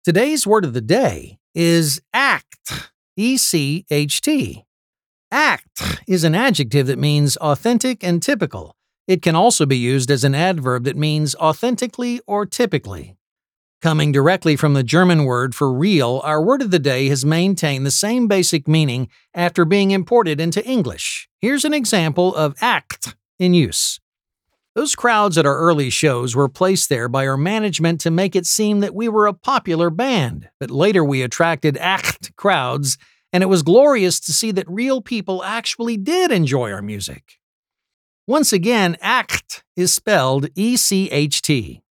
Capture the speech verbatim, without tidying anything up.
Today's word of the day is act, E C H T. Act is an adjective that means authentic and typical. It can also be used as an adverb that means authentically or typically. Coming directly from the German word for real, our word of the day has maintained the same basic meaning after being imported into English. Here's an example of act in use. Those crowds at our early shows were placed there by our management to make it seem that we were a popular band, but later we attracted act crowds, and it was glorious to see that real people actually did enjoy our music. Once again, act is spelled E C H T.